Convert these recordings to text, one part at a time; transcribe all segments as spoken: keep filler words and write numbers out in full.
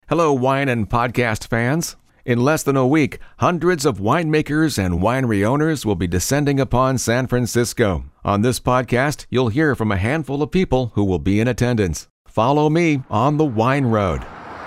Hello, wine and podcast fans. In less than a week, hundreds of winemakers and winery owners will be descending upon San Francisco. On this podcast, you'll hear from a handful of people who will be in attendance. Follow me on the Wine Road.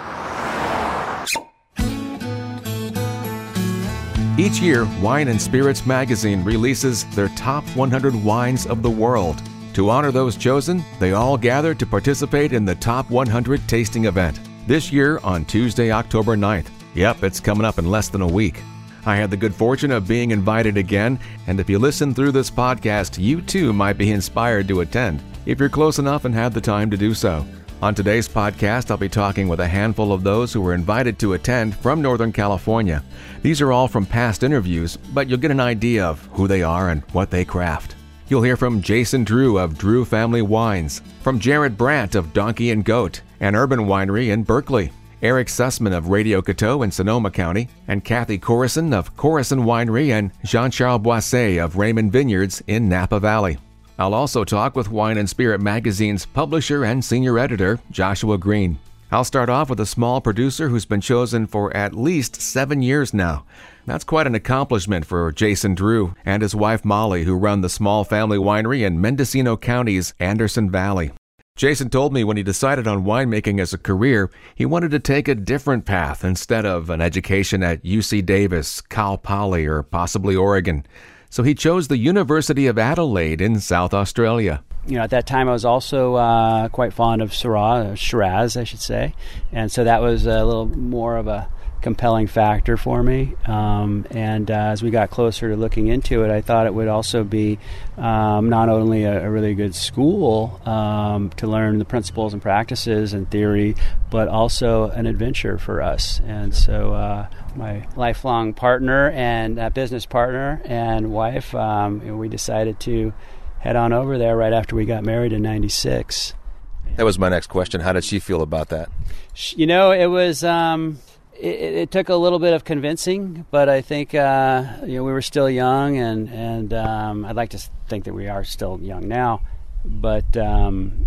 Each year, Wine and Spirits magazine releases their top one hundred wines of the world. To honor those chosen, they all gather to participate in the Top one hundred tasting event. This year on Tuesday, October ninth. Yep, it's coming up in less than a week. I had the good fortune of being invited again, and if you listen through this podcast, you too might be inspired to attend, if you're close enough and have the time to do so. On today's podcast, I'll be talking with a handful of those who were invited to attend from Northern California. These are all from past interviews, but you'll get an idea of who they are and what they craft. You'll hear from Jason Drew of Drew Family Wines, from Jared Brandt of Donkey and Goat, an urban winery in Berkeley, Eric Sussman of Radio Coteau in Sonoma County, and Kathy Corison of Corison Winery, and Jean-Charles Boisset of Raymond Vineyards in Napa Valley. I'll also talk with Wine and Spirit magazine's publisher and senior editor, Joshua Green. I'll start off with a small producer who's been chosen for at least seven years now. That's quite an accomplishment for Jason Drew and his wife Molly, who run the small family winery in Mendocino County's Anderson Valley. Jason told me when he decided on winemaking as a career, he wanted to take a different path instead of an education at U C Davis, Cal Poly, or possibly Oregon. So he chose the University of Adelaide in South Australia. You know, at that time I was also uh, quite fond of Syrah, Shiraz, I should say. And so that was a little more of a compelling factor for me. Um, and uh, as we got closer to looking into it, I thought it would also be um, not only a, a really good school um, to learn the principles and practices and theory, but also an adventure for us. And so uh, my lifelong partner and uh, business partner and wife, um, you know, we decided to head on over there right after we got married in ninety-six. That was my next question. How did she feel about that? You know, it was... Um, It, it took a little bit of convincing, but I think uh, you know we were still young, and and um, I'd like to think that we are still young now. But um,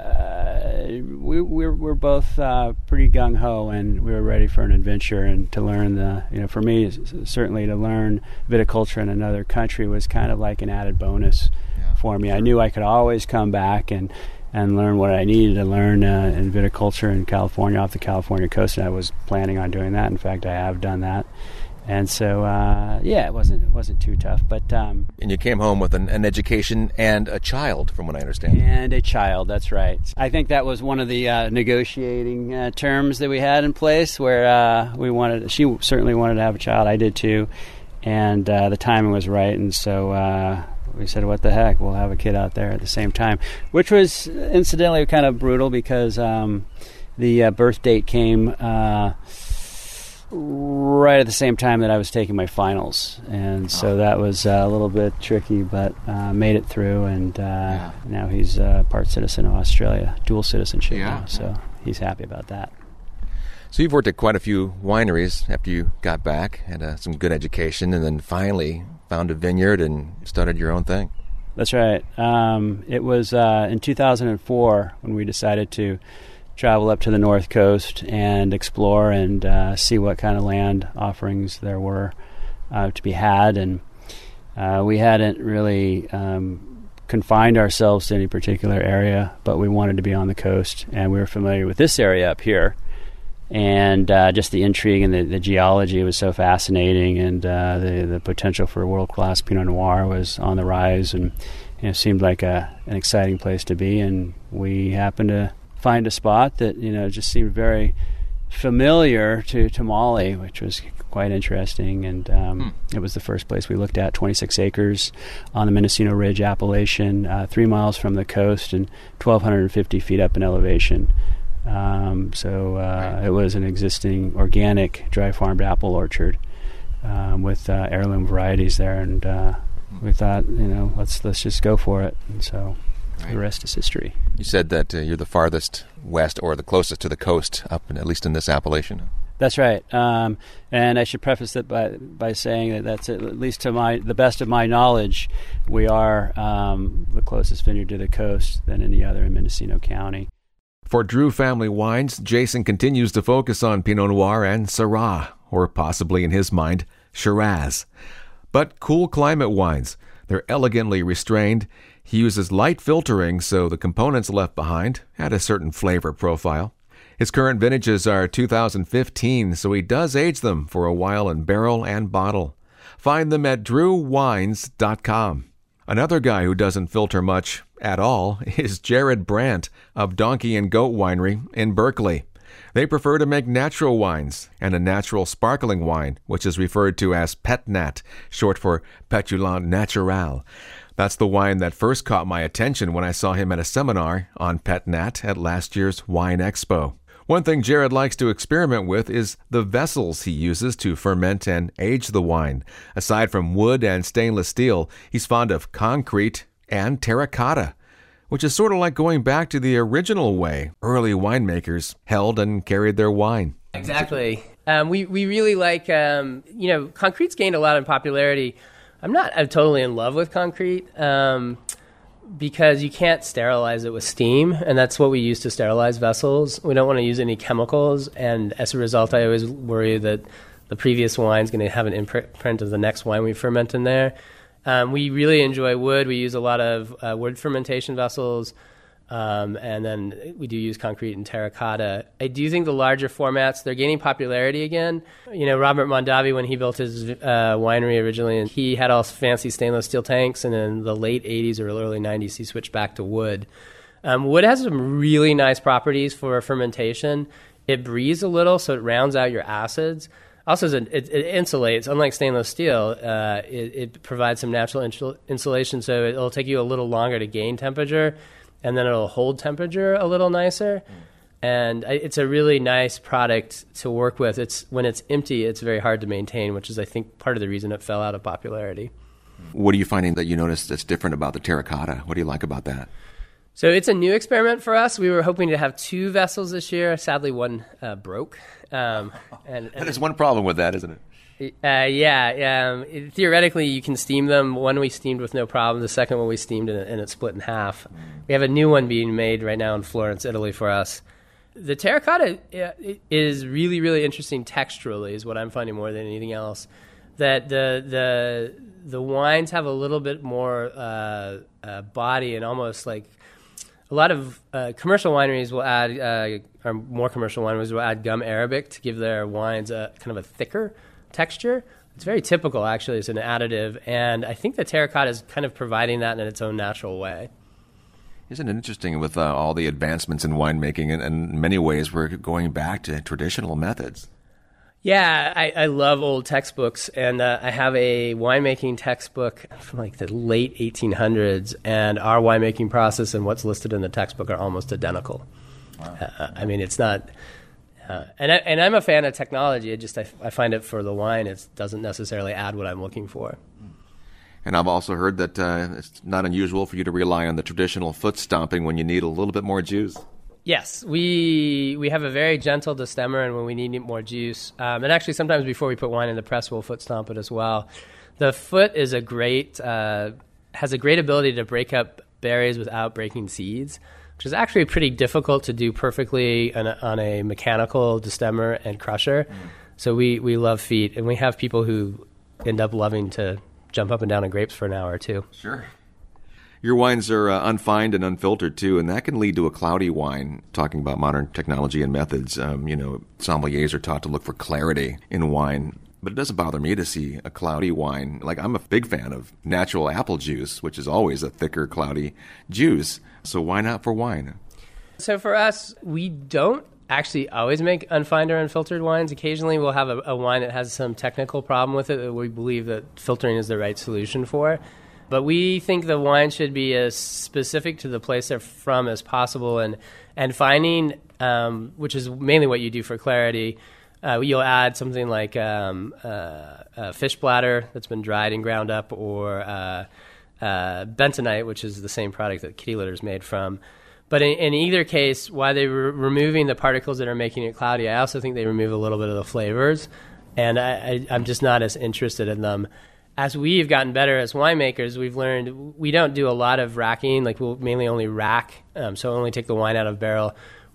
uh, we we're, we're both uh, pretty gung ho, and we were ready for an adventure and to learn the you know for me certainly to learn viticulture in another country was kind of like an added bonus yeah, for me. Sure. I knew I could always come back and. and learn what I needed to learn uh, in viticulture in California, off the California coast, and I was planning on doing that. In fact, I have done that. And so, uh, yeah, it wasn't it wasn't too tough. But um, And you came home with an, an education and a child, from what I understand. And a child, that's right. I think that was one of the uh, negotiating uh, terms that we had in place, where uh, we wanted, she certainly wanted to have a child, I did too, and uh, the timing was right, and so... Uh, we said, what the heck, we'll have a kid out there at the same time, which was incidentally kind of brutal because um, the uh, birth date came uh, right at the same time that I was taking my finals. And so that was uh, a little bit tricky, but uh, made it through. And uh, yeah. Now he's uh, part citizen of Australia, dual citizenship yeah. now. So he's happy about that. So you've worked at quite a few wineries after you got back, had uh, some good education, and then finally found a vineyard and started your own thing. That's right. Um, it was uh, in two thousand four when we decided to travel up to the North Coast and explore and uh, see what kind of land offerings there were uh, to be had. And uh, we hadn't really um, confined ourselves to any particular area, but we wanted to be on the coast, and we were familiar with this area up here. And uh, just the intrigue and the, the geology was so fascinating, and uh, the the potential for world-class Pinot Noir was on the rise, and you know, it seemed like a an exciting place to be. And we happened to find a spot that you know just seemed very familiar to, to Molly, which was quite interesting. And um, hmm. it was the first place we looked at, twenty-six acres on the Mendocino Ridge appellation, uh, three miles from the coast and twelve fifty feet up in elevation. Um, so uh, right. It was an existing organic dry farmed apple orchard um, with uh, heirloom varieties there, and uh, we thought, you know, let's let's just go for it. And so right. The rest is history. You said that uh, you're the farthest west, or the closest to the coast, up in, at least in this appellation. That's right, um, and I should preface it by by saying that that's at least to my the best of my knowledge, we are um, the closest vineyard to the coast than any other in Mendocino County. For Drew Family Wines, Jason continues to focus on Pinot Noir and Syrah, or possibly in his mind, Shiraz. But cool climate wines, they're elegantly restrained. He uses light filtering so the components left behind add a certain flavor profile. His current vintages are two thousand fifteen, so he does age them for a while in barrel and bottle. Find them at drew wines dot com. Another guy who doesn't filter much at all is Jared Brandt of Donkey and Goat Winery in Berkeley. They prefer to make natural wines and a natural sparkling wine, which is referred to as Petnat, short for Pétillant Naturel. That's the wine that first caught my attention when I saw him at a seminar on Petnat at last year's Wine Expo. One thing Jared likes to experiment with is the vessels he uses to ferment and age the wine. Aside from wood and stainless steel, he's fond of concrete and terracotta, which is sort of like going back to the original way early winemakers held and carried their wine. Exactly. Um, we, we really like, um, you know, concrete's gained a lot in popularity. I'm not I'm totally in love with concrete. Um because you can't sterilize it with steam, and that's what we use to sterilize vessels. We don't want to use any chemicals, and as a result, I always worry that the previous wine's going to have an imprint of the next wine we ferment in there. Um, we really enjoy wood. We use a lot of uh, wood fermentation vessels, um, and then we do use concrete and terracotta. I do think the larger formats, they're gaining popularity again. You know, Robert Mondavi, when he built his uh, winery originally, and he had all fancy stainless steel tanks, and in the late eighties or early nineties, he switched back to wood. Um, wood has some really nice properties for fermentation. It breathes a little, so it rounds out your acids. Also, it, it, it insulates. Unlike stainless steel, uh, it, it provides some natural insul- insulation, so it'll take you a little longer to gain temperature, and then it'll hold temperature a little nicer. Mm. And it's a really nice product to work with. It's when it's empty, it's very hard to maintain, which is, I think, part of the reason it fell out of popularity. What are you finding that you notice that's different about the terracotta? What do you like about that? So it's a new experiment for us. We were hoping to have two vessels this year. Sadly, one uh, broke. Um, and, and There's one problem with that, isn't it? Uh, yeah, um, it, theoretically you can steam them. One we steamed with no problem. The second one we steamed and, and it split in half. We have a new one being made right now in Florence, Italy for us. The terracotta uh, is really, really interesting texturally is what I'm finding more than anything else. That the the the wines have a little bit more uh, uh, body and almost like a lot of uh, commercial wineries will add, uh, or more commercial wineries will add gum arabic to give their wines a kind of a thicker texture. It's very typical, actually. It's an additive, and I think the terracotta is kind of providing that in its own natural way. Isn't it interesting with uh, all the advancements in winemaking, and in many ways we're going back to traditional methods? Yeah, I, I love old textbooks, and uh, I have a winemaking textbook from like the late eighteen hundreds, and our winemaking process and what's listed in the textbook are almost identical. Wow. Uh, I mean, it's not... Uh, and, I, and I'm a fan of technology. It just I, I find it for the wine, it doesn't necessarily add what I'm looking for. And I've also heard that uh, it's not unusual for you to rely on the traditional foot stomping when you need a little bit more juice. Yes, we we have a very gentle destemmer, and when we need more juice, um, and actually sometimes before we put wine in the press, we'll foot stomp it as well. The foot is a great uh, has a great ability to break up berries without breaking seeds, which is actually pretty difficult to do perfectly on a, on a mechanical destemmer and crusher. Mm. So we, we love feet, and we have people who end up loving to jump up and down on grapes for an hour or two. Sure. Your wines are uh, unfined and unfiltered, too, and that can lead to a cloudy wine. Talking about modern technology and methods, um, you know, sommeliers are taught to look for clarity in wine. But it doesn't bother me to see a cloudy wine. Like, I'm a big fan of natural apple juice, which is always a thicker, cloudy juice. So why not for wine? So for us, we don't actually always make unfined or unfiltered wines. Occasionally we'll have a, a wine that has some technical problem with it that we believe that filtering is the right solution for. But we think the wine should be as specific to the place they're from as possible. And, and finding, um, which is mainly what you do for clarity, Uh, you'll add something like um, uh, a fish bladder that's been dried and ground up, or uh, uh, bentonite, which is the same product that kitty litter is made from. But in, in either case, while they're re- removing the particles that are making it cloudy, I also think they remove a little bit of the flavors, and I, I, I'm just not as interested in them. As we've gotten better as winemakers, we've learned we don't do a lot of racking. Like, we'll mainly only rack, um, so only take the wine out of barrel.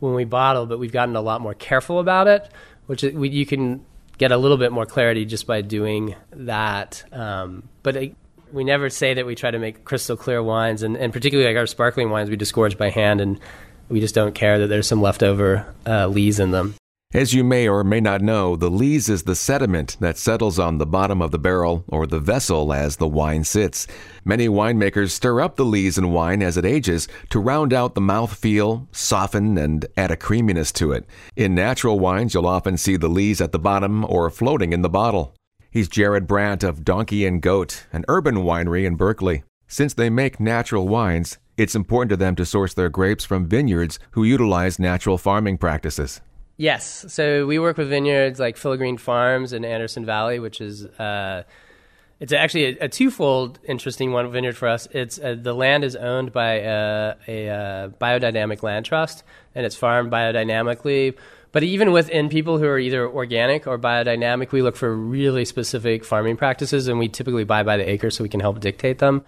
when we bottle, but we've gotten a lot more careful about it, which we, you can get a little bit more clarity just by doing that. Um, but it, we never say that we try to make crystal clear wines, and, and particularly like our sparkling wines, we disgorge by hand, and we just don't care that there's some leftover uh, lees in them. As you may or may not know, the lees is the sediment that settles on the bottom of the barrel or the vessel as the wine sits. Many winemakers stir up the lees in wine as it ages to round out the mouthfeel, soften, and add a creaminess to it. In natural wines, you'll often see the lees at the bottom or floating in the bottle. He's Jared Brandt of Donkey and Goat, an urban winery in Berkeley. Since they make natural wines, it's important to them to source their grapes from vineyards who utilize natural farming practices. Yes. So we work with vineyards like Philogreen Farms in Anderson Valley, which is uh, it's actually a, a twofold interesting one vineyard for us. It's uh, the land is owned by a, a, a biodynamic land trust, and it's farmed biodynamically. But even within people who are either organic or biodynamic, we look for really specific farming practices, and we typically buy by the acre so we can help dictate them.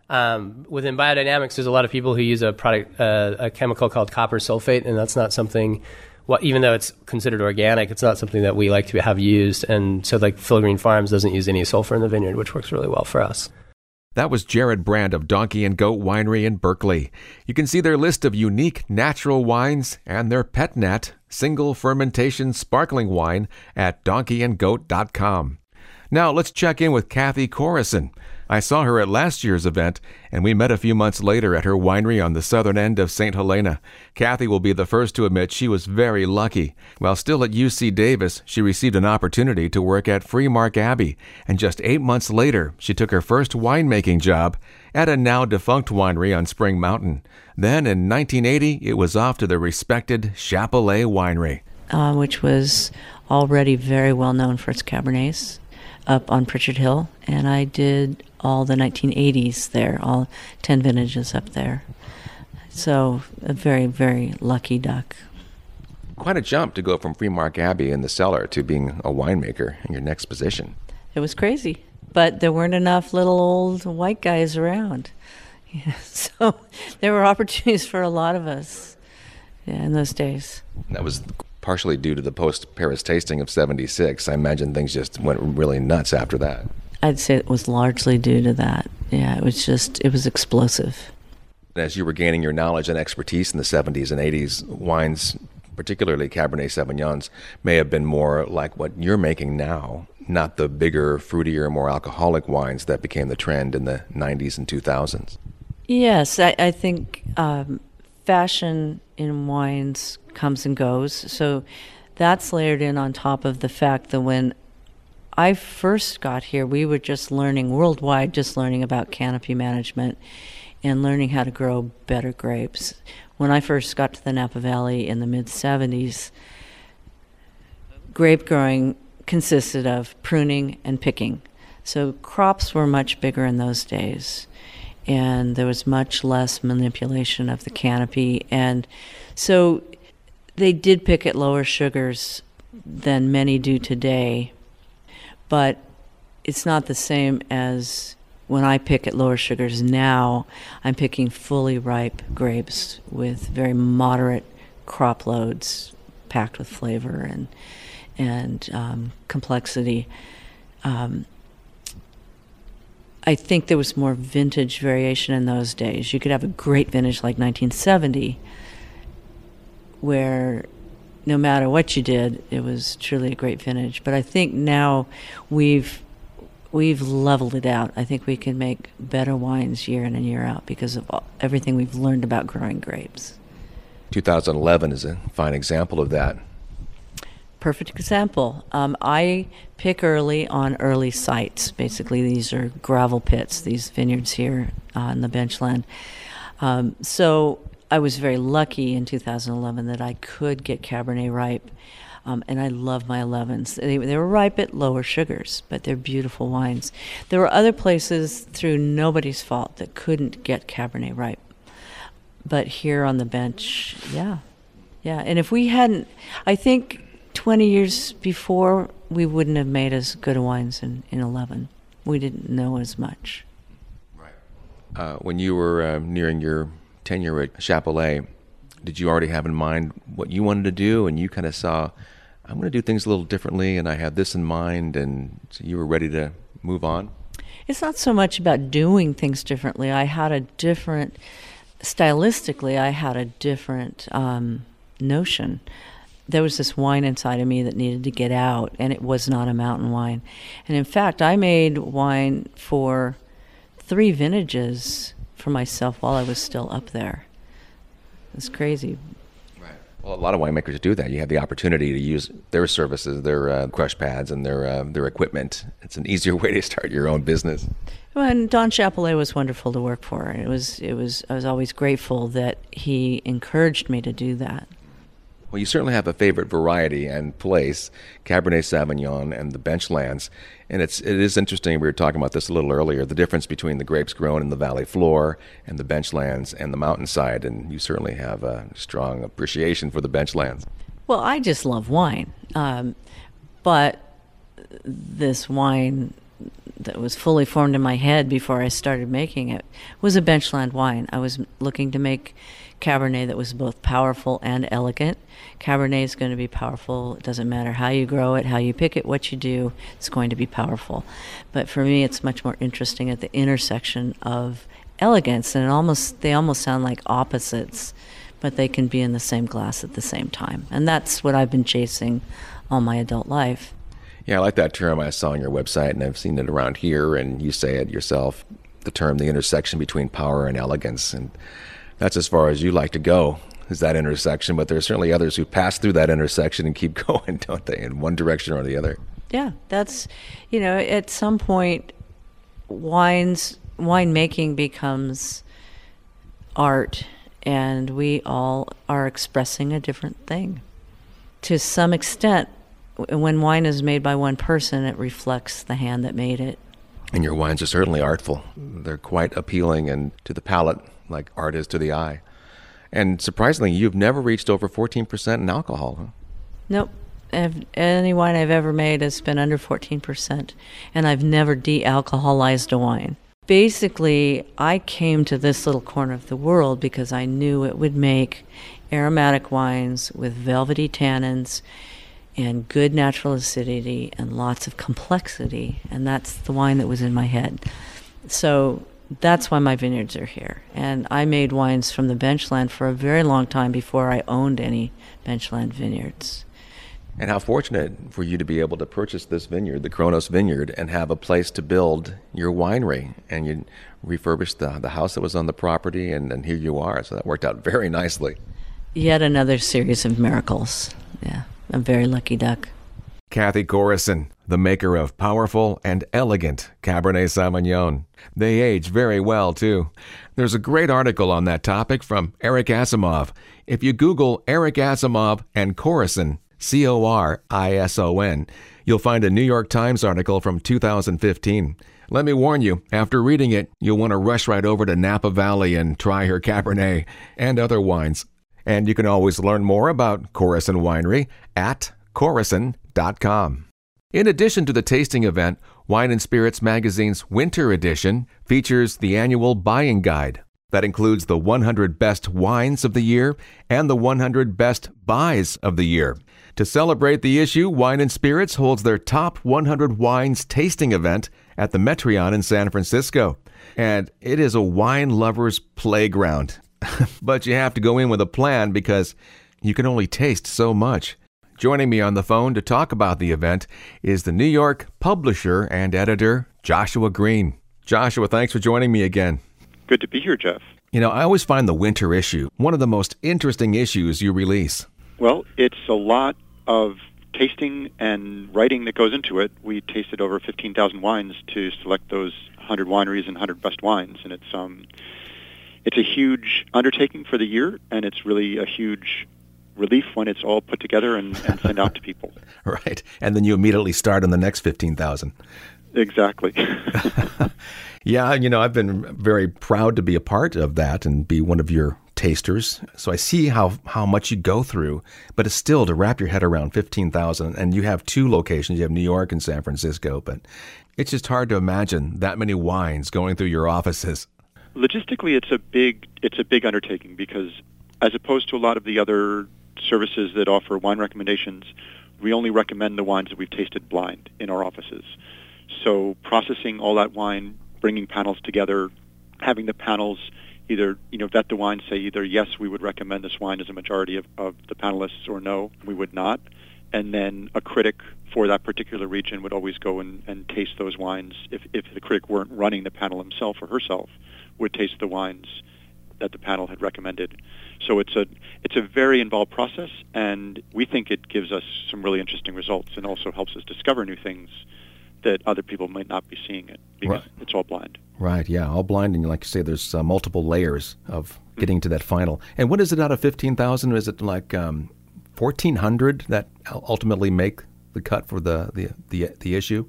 Um, within biodynamics, there's a lot of people who use a product, uh, a chemical called copper sulfate, and that's not something. Well, even though it's considered organic, it's not something that we like to have used. And so like Philogreen Farms doesn't use any sulfur in the vineyard, which works really well for us. That was Jared Brandt of Donkey and Goat Winery in Berkeley. You can see their list of unique natural wines and their PetNat single fermentation sparkling wine at donkey and goat dot com. Now let's check in with Kathy Corison. I saw her at last year's event, and we met a few months later at her winery on the southern end of Saint Helena. Kathy will be the first to admit she was very lucky. While still at U C Davis, she received an opportunity to work at Freemark Abbey, and just eight months later, she took her first winemaking job at a now-defunct winery on Spring Mountain. Then, in nineteen eighty, it was off to the respected Chapelet Winery. Uh, which was already very well known for its Cabernets, up on Pritchard Hill, and I did all the nineteen eighties there, all ten vintages up there. So a very, very lucky duck. Quite a jump to go from Freemark Abbey in the cellar to being a winemaker in your next position. It was crazy, but there weren't enough little old white guys around. Yeah, so there were opportunities for a lot of us yeah, in those days. That was partially due to the post-Paris tasting of seventy-six. I imagine things just went really nuts after that. I'd say it was largely due to that. Yeah, it was just, it was explosive. As you were gaining your knowledge and expertise in the seventies and eighties, wines, particularly Cabernet Sauvignons, may have been more like what you're making now, not the bigger, fruitier, more alcoholic wines that became the trend in the nineties and two thousands. Yes, I, I think um, fashion in wines comes and goes. So that's layered in on top of the fact that when I first got here, we were just learning worldwide, just learning about canopy management and learning how to grow better grapes. When I first got to the Napa Valley in the mid seventies, grape growing consisted of pruning and picking. So crops were much bigger in those days, and there was much less manipulation of the canopy. And so they did pick at lower sugars than many do today, but it's not the same as when I pick at lower sugars now. I'm picking fully ripe grapes with very moderate crop loads, packed with flavor and and um, complexity. Um, I think there was more vintage variation in those days. You could have a great vintage like nineteen seventy, where no matter what you did, it was truly a great vintage. But I think now we've we've leveled it out. I think we can make better wines year in and year out because of all, everything we've learned about growing grapes. two thousand eleven is a fine example of that. Perfect example. Um, I pick early on early sites. Basically, these are gravel pits, these vineyards here on the benchland. Um, so I was very lucky in two thousand eleven that I could get Cabernet ripe, um, and I love my elevens. They, they were ripe at lower sugars, but they're beautiful wines. There were other places, through nobody's fault, that couldn't get Cabernet ripe. But here on the bench, yeah. Yeah, and if we hadn't, I think twenty years before, we wouldn't have made as good wines in, in eleven. We didn't know as much. Right. Uh, when you were uh, nearing your tenure at Chapelet, Did you already have in mind what you wanted to do, and you kind of saw, I'm going to do things a little differently, and I had this in mind, and so you were ready to move on? It's not so much about doing things differently. I had a different, stylistically, I had a different um, notion. There was this wine inside of me that needed to get out, and it was not a mountain wine. And in fact, I made wine for three vintages for myself while I was still up there. It's crazy. Right. Well, a lot of winemakers do that. You have the opportunity to use their services, their uh, crush pads, and their uh, their equipment. It's an easier way to start your own business. Well, and Don Chapelet was wonderful to work for. It was it was I was always grateful that he encouraged me to do that. Well, you certainly have a favorite variety and place, Cabernet Sauvignon and the Benchlands. And it's, it is interesting, we were talking about this a little earlier, the difference between the grapes grown in the valley floor and the Benchlands and the mountainside. And you certainly have a strong appreciation for the Benchlands. Well, I just love wine. Um, but this wine that was fully formed in my head before I started making it was a Benchland wine. I was looking to make Cabernet that was both powerful and elegant. Cabernet is going to be powerful. It doesn't matter how you grow it, how you pick it, what you do, it's going to be powerful. But for me, it's much more interesting at the intersection of elegance, and it almost they almost sound like opposites, but they can be in the same glass at the same time. And that's what I've been chasing all my adult life. Yeah, I like that term I saw on your website, and I've seen it around here, and you say it yourself, the term, the intersection between power and elegance. And that's as far as you like to go, is that intersection. But there are certainly others who pass through that intersection and keep going, don't they, in one direction or the other? Yeah, that's, you know, at some point, wines, winemaking becomes art, and we all are expressing a different thing. To some extent, when wine is made by one person, it reflects the hand that made it. And your wines are certainly artful. They're quite appealing and to the palate, like art is to the eye. And surprisingly, you've never reached over fourteen percent in alcohol, huh? Nope. I've, any wine I've ever made has been under fourteen percent, and I've never de-alcoholized a wine. Basically, I came to this little corner of the world because I knew it would make aromatic wines with velvety tannins and good natural acidity and lots of complexity, and that's the wine that was in my head. So that's why my vineyards are here. And I made wines from the Benchland for a very long time before I owned any Benchland vineyards. And how fortunate for you to be able to purchase this vineyard, the Kronos Vineyard, and have a place to build your winery. And you refurbished the, the house that was on the property, and, and here you are. So that worked out very nicely. Yet another series of miracles. Yeah, I'm very lucky duck. Kathy Corison, the maker of powerful and elegant Cabernet Sauvignon. They age very well, too. There's a great article on that topic from Eric Asimov. If you Google Eric Asimov and Corison, C O R I S O N, you'll find a New York Times article from two thousand fifteen. Let me warn you, after reading it, you'll want to rush right over to Napa Valley and try her Cabernet and other wines. And you can always learn more about Corison Winery at corison dot com. In addition to the tasting event, Wine and Spirits Magazine's Winter Edition features the annual buying guide. That includes the one hundred best wines of the year and the one hundred best buys of the year. To celebrate the issue, Wine and Spirits holds their top one hundred wines tasting event at the Metreon in San Francisco. And it is a wine lover's playground. But you have to go in with a plan because you can only taste so much. Joining me on the phone to talk about the event is the New York publisher and editor, Joshua Green. Joshua, thanks for joining me again. Good to be here, Jeff. You know, I always find the winter issue one of the most interesting issues you release. Well, it's a lot of tasting and writing that goes into it. We tasted over fifteen thousand wines to select those one hundred wineries and one hundred best wines, and it's um, it's a huge undertaking for the year, and it's really a huge relief when it's all put together and, and sent out to people. Right, and then you immediately start on the next fifteen thousand. Exactly. Yeah, you know, I've been very proud to be a part of that and be one of your tasters. So I see how, how much you go through, but it's still to wrap your head around fifteen thousand. And you have two locations. You have New York and San Francisco, but it's just hard to imagine that many wines going through your offices. Logistically, it's a big it's a big undertaking because as opposed to a lot of the other services that offer wine recommendations, we only recommend the wines that we've tasted blind in our offices. So processing all that wine, bringing panels together, having the panels either, you know, vet the wine, say either yes, we would recommend this wine as a majority of, of the panelists, or no, we would not. And then a critic for that particular region would always go and, and taste those wines. If, if the critic weren't running the panel himself or herself, would taste the wines that the panel had recommended. So it's a it's a very involved process, and we think it gives us some really interesting results and also helps us discover new things that other people might not be seeing it because Right. it's all blind. Right, yeah, all blind, and like you say, there's uh, multiple layers of getting to that final. And what is it out of fifteen thousand? Is it like um, fourteen hundred that ultimately make the cut for the, the, the, the issue?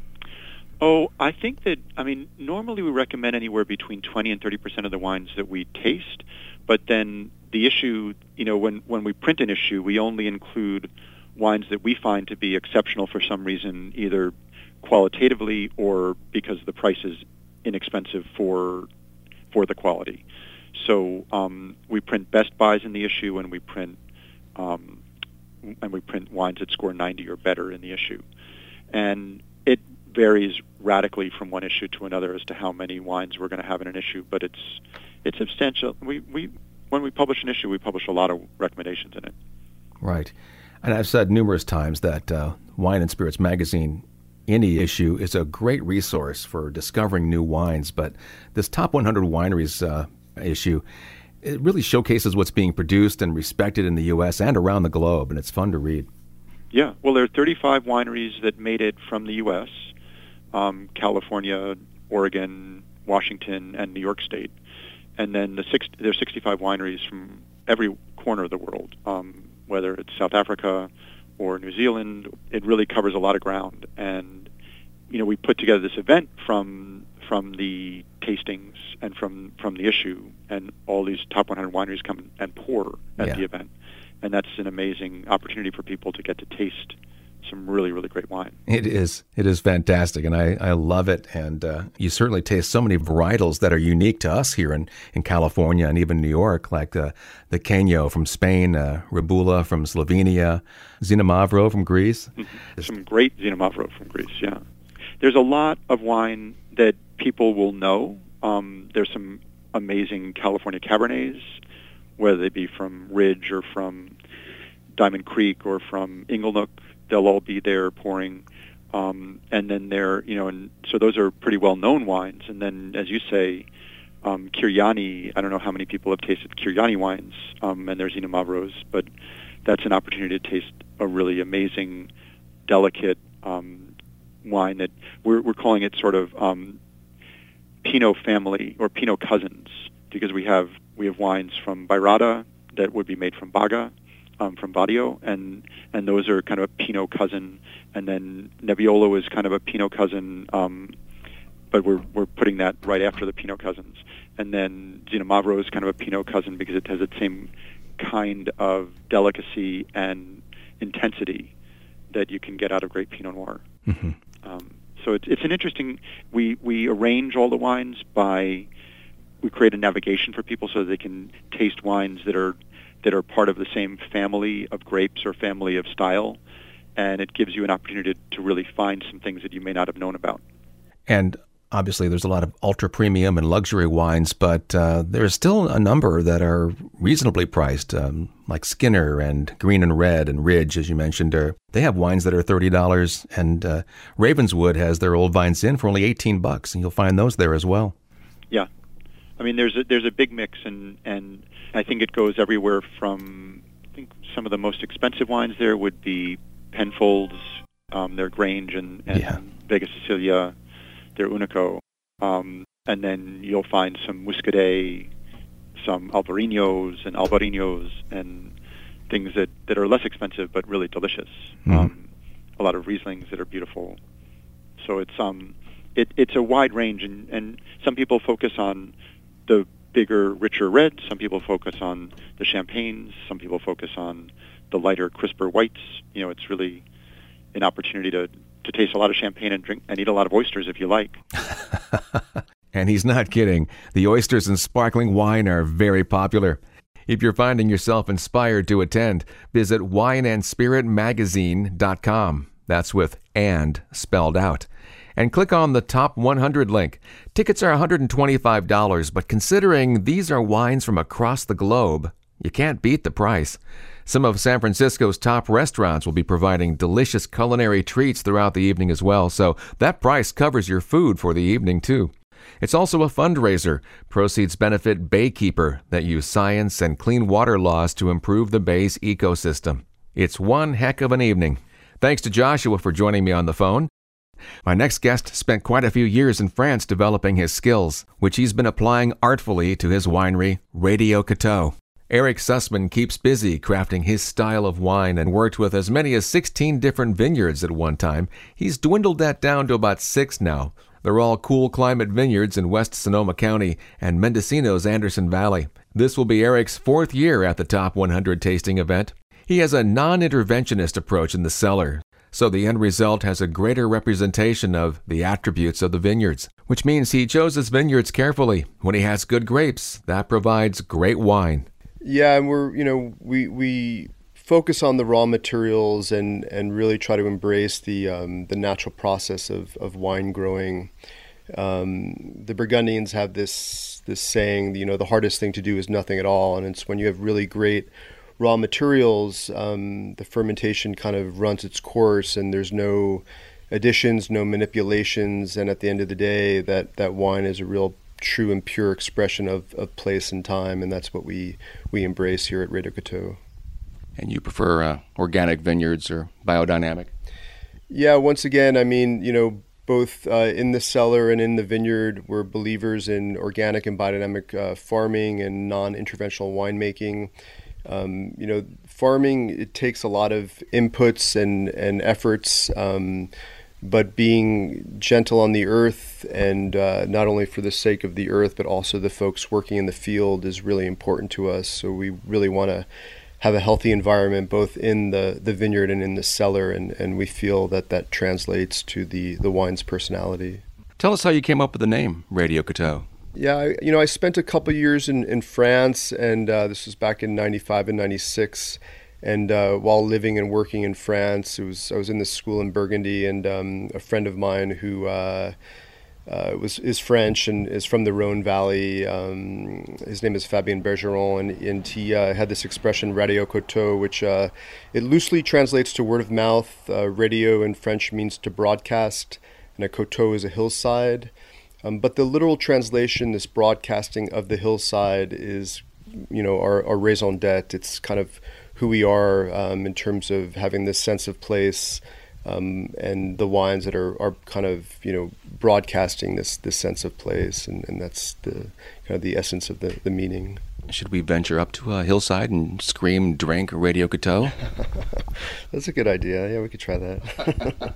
Oh, I think that, I mean, normally we recommend anywhere between twenty and thirty percent of the wines that we taste, but then the issue, you know, when, when we print an issue, we only include wines that we find to be exceptional for some reason, either qualitatively or because the price is inexpensive for for the quality. So um, we print best buys in the issue, and we print um, and we print wines that score ninety or better in the issue, and it varies radically from one issue to another as to how many wines we're going to have in an issue. But it's it's substantial. We we when we publish an issue, we publish a lot of recommendations in it. Right, and I've said numerous times that uh, Wine and Spirits magazine, any issue, is a great resource for discovering new wines. But this Top one hundred Wineries uh, issue, it really showcases what's being produced and respected in the U S and around the globe, and it's fun to read. Yeah, well, there are thirty-five wineries that made it from the U S, um, California, Oregon, Washington, and New York State. And then the six, there are sixty-five wineries from every corner of the world, um, whether it's South Africa or New Zealand. It really covers a lot of ground. And, you know, we put together this event from from the tastings and from, from the issue, and all these top one hundred wineries come and pour at Yeah. the event. And that's an amazing opportunity for people to get to taste some really, really great wine. It is. It is fantastic, and I, I love it. And uh, you certainly taste so many varietals that are unique to us here in, in California and even New York, like uh, the Caño from Spain, uh, Ribula from Slovenia, Zinamavro from Greece. Some great Zinamavro from Greece, yeah. There's a lot of wine that people will know. Um, there's some amazing California Cabernets, whether they be from Ridge or from Diamond Creek or from Inglenook. They'll all be there pouring. Um, and then they're, you know, and so those are pretty well-known wines. And then, as you say, um, Kirjani, I don't know how many people have tasted Kirjani wines, um, and there's Zinamavros, but that's an opportunity to taste a really amazing, delicate um, wine that we're, we're calling it sort of um, Pinot family or Pinot cousins, because we have we have wines from Bairrada that would be made from Baga, um, from Badio, and and those are kind of a Pinot cousin. And then Nebbiolo is kind of a Pinot cousin, um, but we're we're putting that right after the Pinot cousins. And then Zinamavro is kind of a Pinot cousin because it has the same kind of delicacy and intensity that you can get out of great Pinot Noir. Mm-hmm. Um, so it's it's an interesting. We we arrange all the wines by. We create a navigation for people so that they can taste wines that are that are part of the same family of grapes or family of style, and it gives you an opportunity to, to really find some things that you may not have known about. And obviously there's a lot of ultra premium and luxury wines, but uh, there's still a number that are reasonably priced, um, like Skinner and Green and Red and Ridge, as you mentioned. Are, they have wines that are thirty dollars, and uh, Ravenswood has their Old Vine Sin for only eighteen bucks, and you'll find those there as well. Yeah. I mean, there's a, there's a big mix, and, and I think it goes everywhere from, I think some of the most expensive wines there would be Penfolds, um, their Grange and, and Yeah. Vega Sicilia, their Unico. Um, and then you'll find some Muscadet, some Albariños and Albariños, and things that, that are less expensive but really delicious. Mm-hmm. Um, a lot of Rieslings that are beautiful. So it's um, it, it's a wide range, and, and some people focus on the bigger, richer reds. Some people focus on the champagnes. Some people focus on the lighter, crisper whites. You know, it's really an opportunity to, to taste a lot of champagne and drink and eat a lot of oysters if you like. And he's not kidding. The oysters and sparkling wine are very popular. If you're finding yourself inspired to attend, visit wine and spirit magazine dot com. That's with "and" spelled out. And click on the Top one hundred link. Tickets are one hundred twenty-five dollars, but considering these are wines from across the globe, you can't beat the price. Some of San Francisco's top restaurants will be providing delicious culinary treats throughout the evening as well, so that price covers your food for the evening too. It's also a fundraiser. Proceeds benefit Baykeeper that use science and clean water laws to improve the bay's ecosystem. It's one heck of an evening. Thanks to Joshua for joining me on the phone. My next guest spent quite a few years in France developing his skills, which he's been applying artfully to his winery, Radio Coteau. Eric Sussman keeps busy crafting his style of wine and worked with as many as sixteen different vineyards at one time. He's dwindled that down to about six now. They're all cool climate vineyards in West Sonoma County and Mendocino's Anderson Valley. This will be Eric's fourth year at the Top one hundred tasting event. He has a non-interventionist approach in the cellar, so the end result has a greater representation of the attributes of the vineyards, which means he chose his vineyards carefully. When he has good grapes, that provides great wine. Yeah, and we're, you know, we we focus on the raw materials and, and really try to embrace the um, the natural process of, of wine growing. Um, the Burgundians have this this saying, you know, the hardest thing to do is nothing at all, and it's when you have really great raw materials, um, the fermentation kind of runs its course, and there's no additions, no manipulations, and at the end of the day, that, that wine is a real true and pure expression of, of place and time, and that's what we, we embrace here at Radio Coteau. And you prefer uh, organic vineyards or biodynamic? Yeah, once again, I mean, you know, both uh, in the cellar and in the vineyard, we're believers in organic and biodynamic uh, farming and non-interventional winemaking. Um, you know, farming, it takes a lot of inputs and, and efforts, um, but being gentle on the earth and uh, not only for the sake of the earth, but also the folks working in the field is really important to us. So we really want to have a healthy environment both in the, the vineyard and in the cellar, and, and we feel that that translates to the, the wine's personality. Tell us how you came up with the name Radio Coteau. Yeah, I, you know, I spent a couple years in, in France, and uh, this was back in ninety-five and ninety-six. And uh, while living and working in France, it was I was in this school in Burgundy, and um, a friend of mine who uh, uh, was is French and is from the Rhone Valley. Um, his name is Fabien Bergeron, and, and he uh, had this expression Radio Coteau, which uh, it loosely translates to word of mouth. Uh, radio in French means to broadcast, and a coteau is a hillside. Um, but the literal translation, this broadcasting of the hillside, is, you know, our, our raison d'etre. It's kind of who we are um, in terms of having this sense of place, um, and the wines that are, are kind of, you know, broadcasting this, this sense of place, and, and that's the kind of the essence of the, the meaning. Should we venture up to a hillside and scream, drink Radio Coteau? That's a good idea. Yeah, we could try that.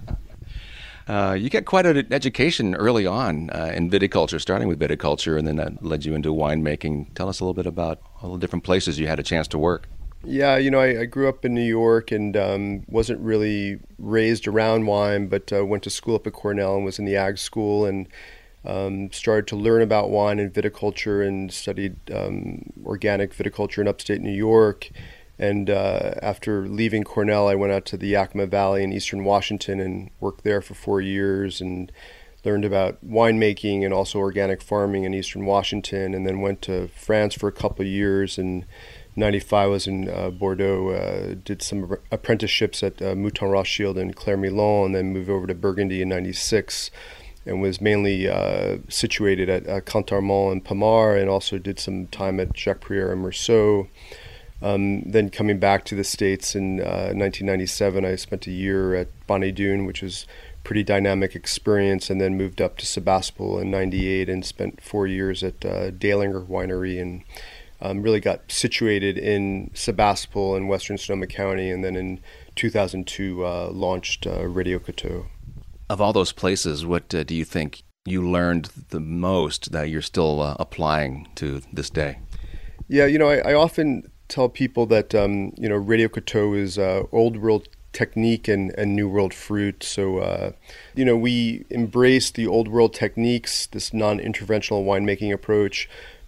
Uh, you get quite an education early on uh, in viticulture, starting with viticulture, and then that led you into winemaking. Tell us a little bit about all the different places you had a chance to work. Yeah, you know, I, I grew up in New York and um, wasn't really raised around wine, but uh, went to school up at Cornell and was in the ag school, and um, started to learn about wine and viticulture, and studied um, organic viticulture in upstate New York. And uh, after leaving Cornell, I went out to the Yakima Valley in eastern Washington and worked there for four years and learned about winemaking and also organic farming in eastern Washington, and then went to France for a couple of years. In ninety-five, I was in uh, Bordeaux, uh, did some apprenticeships at uh, Mouton Rothschild and Claire Milon, and then moved over to Burgundy in ninety-six, and was mainly uh, situated at uh, Cantarmont and Pomar, and also did some time at Jacques Prieur and Meursault. Um, then coming back to the States in uh, nineteen ninety-seven, I spent a year at Bonnet Dune, which was a pretty dynamic experience, and then moved up to Sebastopol in ninety-eight and spent four years at uh, Dalinger Winery, and um, really got situated in Sebastopol in western Sonoma County, and then in two thousand two uh, launched uh, Radio Coteau. Of all those places, what uh, do you think you learned the most that you're still uh, applying to this day? Yeah, you know, I, I often tell people that um, you know, Radio Coteau is uh, old world technique and, and new world fruit. So uh, you know, we embrace the old world techniques, this non-interventional winemaking approach,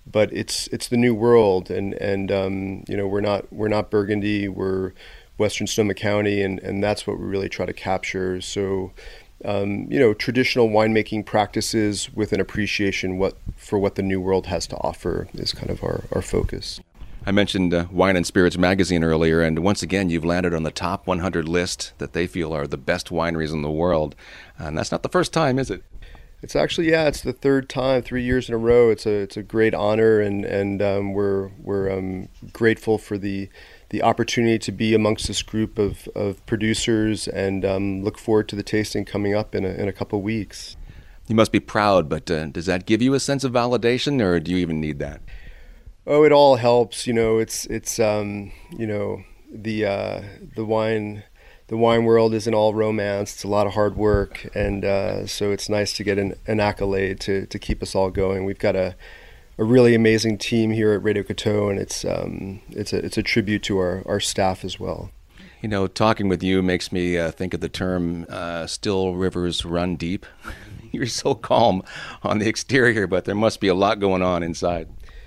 but it's it's the new world, and and um, you know we're not we're not Burgundy, we're Western Sonoma County, and, and that's what we really try to capture. So, um, you know, traditional winemaking practices with an appreciation what for what the new world has to offer is kind of our, our focus. I mentioned uh, Wine and Spirits magazine earlier, and once again, you've landed on the top one hundred list that they feel are the best wineries in the world. And that's not the first time, is it? It's actually, yeah, it's the third time, three years in a row. It's a it's a great honor, and and um, we're we're um, grateful for the the opportunity to be amongst this group of, of producers, and um, look forward to the tasting coming up in a in a couple of weeks. You must be proud, but uh, does that give you a sense of validation, or do you even need that? Oh, it all helps. You know, it's it's um, you know the uh, the wine. The wine world isn't all romance. It's a lot of hard work, and uh, so it's nice to get an, an accolade to, to keep us all going. We've got a, a really amazing team here at Radio Coteau, and it's um, it's a it's a tribute to our, our staff as well. You know, talking with you makes me uh, think of the term uh, "still rivers run deep." You're so calm on the exterior, but there must be a lot going on inside.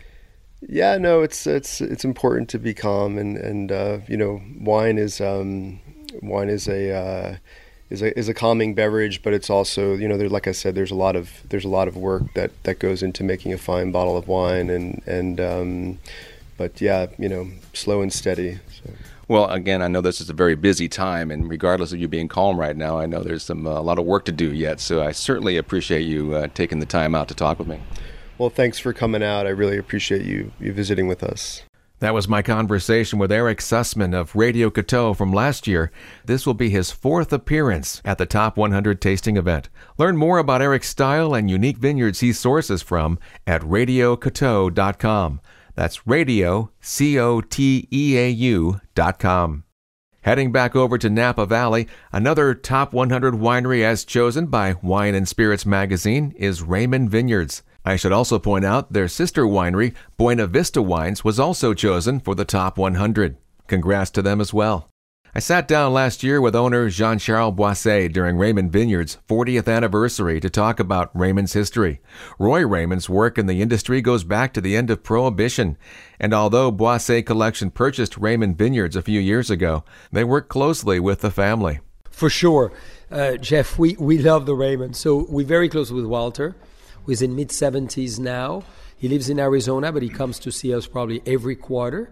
Yeah, no, it's it's it's important to be calm, and and uh, you know, wine is. Um, Wine is a uh, is a is a calming beverage, but it's also, you know, there, like I said, there's a lot of there's a lot of work that, that goes into making a fine bottle of wine, and and um, but yeah, you know, slow and steady. So. Well, again, I know this is a very busy time, and regardless of you being calm right now, I know there's some uh, a lot of work to do yet. So I certainly appreciate you uh, taking the time out to talk with me. Well, thanks for coming out. I really appreciate you you visiting with us. That was my conversation with Eric Sussman of Radio Coteau from last year. This will be his fourth appearance at the Top one hundred Tasting event. Learn more about Eric's style and unique vineyards he sources from at radio coteau dot com. That's radio, C O T E A U dot com. Heading back over to Napa Valley, another Top one hundred winery as chosen by Wine and Spirits magazine is Raymond Vineyards. I should also point out their sister winery, Buena Vista Wines, was also chosen for the Top one hundred. Congrats to them as well. I sat down last year with owner Jean-Charles Boisset during Raymond Vineyards' fortieth anniversary to talk about Raymond's history. Roy Raymond's work in the industry goes back to the end of Prohibition, and although Boisset Collection purchased Raymond Vineyards a few years ago, they work closely with the family. For sure. Uh, Jeff, we, we love the Raymond. So we're very close with Walter, who's in mid-seventies now. He lives in Arizona, but he comes to see us probably every quarter.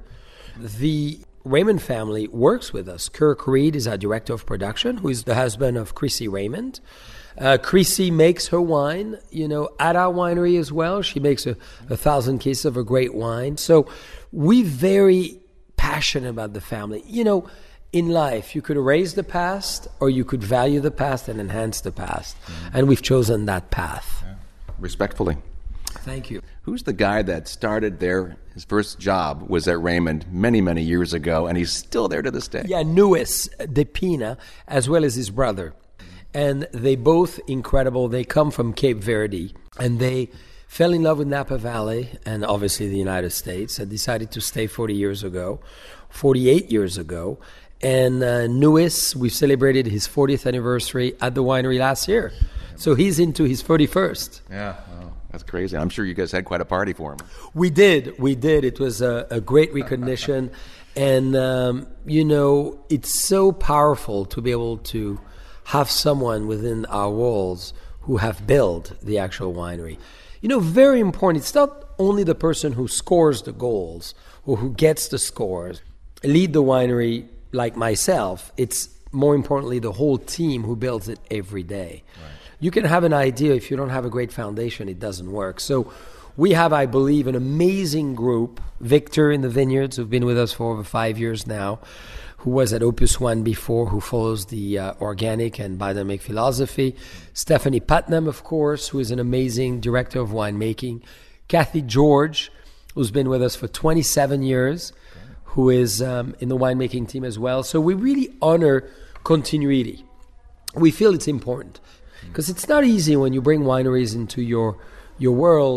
The Raymond family works with us. Kirk Reed is our director of production, who is the husband of Chrissy Raymond. Uh, Chrissy makes her wine, you know, at our winery as well. She makes a, a thousand cases of a great wine. So we're very passionate about the family. You know, in life, you could erase the past, or you could value the past and enhance the past. Mm-hmm. And we've chosen that path. Yeah. Respectfully. Thank you. Who's the guy that started there? His first job was at Raymond many, many years ago, and he's still there to this day. Yeah, Nuis de Pina, as well as his brother. And they both incredible. They come from Cape Verde, and they fell in love with Napa Valley and obviously the United States, and decided to stay forty years ago, forty-eight years ago. And uh, Nuis, we celebrated his fortieth anniversary at the winery last year. So he's into his forty-first. Yeah, oh, that's crazy. I'm sure you guys had quite a party for him. We did. We did. It was a, a great recognition. And, um, you know, it's so powerful to be able to have someone within our walls who have built the actual winery. You know, very important. It's not only the person who scores the goals or who gets the scores, lead the winery like myself. It's more importantly the whole team who builds it every day. Right. You can have an idea. If you don't have a great foundation, it doesn't work. So we have, I believe, an amazing group. Victor in the Vineyards, who've been with us for over five years now, who was at Opus One before, who follows the uh, organic and biodynamic philosophy. Stephanie Putnam, of course, who is an amazing director of winemaking. Kathy George, who's been with us for twenty-seven years, who is um, in the winemaking team as well. So we really honor continuity. We feel it's important because it's not easy when you bring wineries into your your world.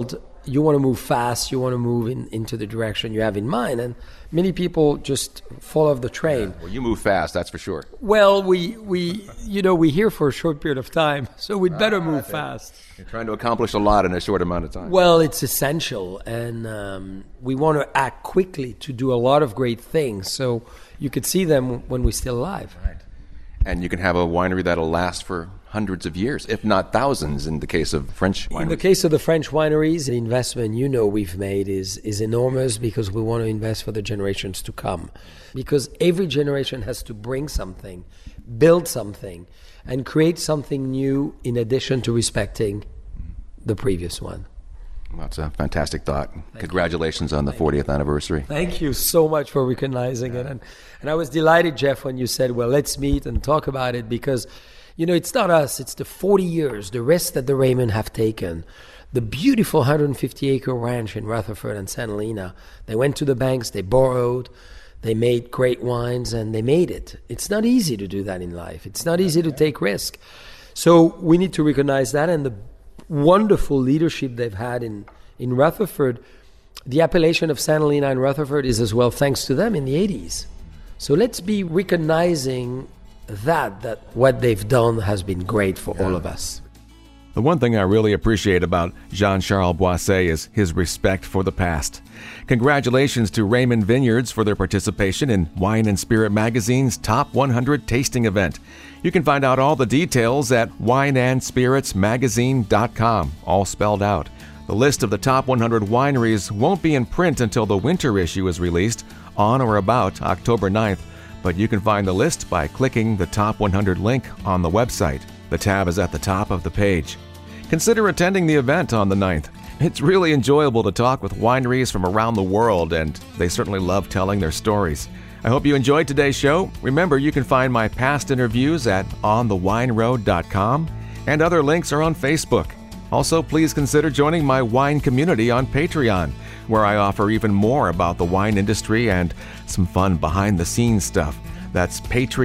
you want to move fast, you want to move in, into the direction you have in mind, and many people just fall off the train. Well, you move fast, that's for sure. Well, we, we you know, we're here for a short period of time, so we'd better move fast. You're trying to accomplish a lot in a short amount of time. Well, it's essential, and um, we want to act quickly to do a lot of great things, so you could see them when we're still alive. Right. And you can have a winery that'll last for hundreds of years, if not thousands, in the case of French wineries. In the case of the French wineries, the investment you know we've made is, is enormous because we want to invest for the generations to come. Because every generation has to bring something, build something, and create something new in addition to respecting the previous one. Well, that's a fantastic thought. Thank Congratulations you. on the Thank fortieth anniversary. Thank you so much for recognizing yeah. it. And, and I was delighted, Jeff, when you said, well, let's meet and talk about it because, you know, it's not us. It's the forty years, the risk that the Raymond have taken. The beautiful one hundred fifty acre ranch in Rutherford and Santa Helena. They went to the banks, they borrowed, they made great wines, and they made it. It's not easy to do that in life. It's not easy to take risk. So we need to recognize that, and the wonderful leadership they've had in, in Rutherford. The appellation of Santa Helena and Rutherford is as well thanks to them in the eighties. So let's be recognizing that, that what they've done has been great for yeah. all of us. The one thing I really appreciate about Jean-Charles Boisset is his respect for the past. Congratulations to Raymond Vineyards for their participation in Wine and Spirit Magazine's Top one hundred Tasting Event. You can find out all the details at wine and spirits magazine dot com, all spelled out. The list of the top one hundred wineries won't be in print until the winter issue is released on or about October ninth, but you can find the list by clicking the Top one hundred link on the website. The tab is at the top of the page. Consider attending the event on the ninth. It's really enjoyable to talk with wineries from around the world, and they certainly love telling their stories. I hope you enjoyed today's show. Remember, you can find my past interviews at on the wine road dot com, and other links are on Facebook. Also, please consider joining my wine community on Patreon, where I offer even more about the wine industry and some fun behind-the-scenes stuff. That's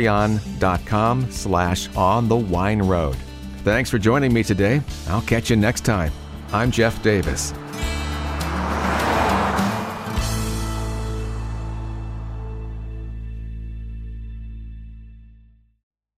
patreon.com slash on the wine road. Thanks for joining me today. I'll catch you next time. I'm Jeff Davis.